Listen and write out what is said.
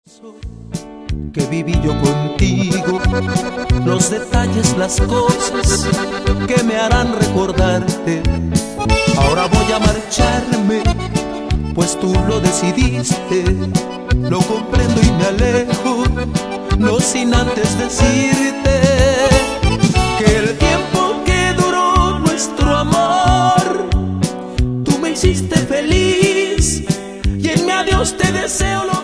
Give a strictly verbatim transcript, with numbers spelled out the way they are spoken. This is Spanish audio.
Que viví yo contigo, los detalles, las cosas que me harán recordarte. Ahora voy a marcharme, pues tú lo decidiste. Lo comprendo y me alejo, no sin antes decirte que el tiempo que duró nuestro amor, tú me hiciste feliz y en mi adiós te deseo lo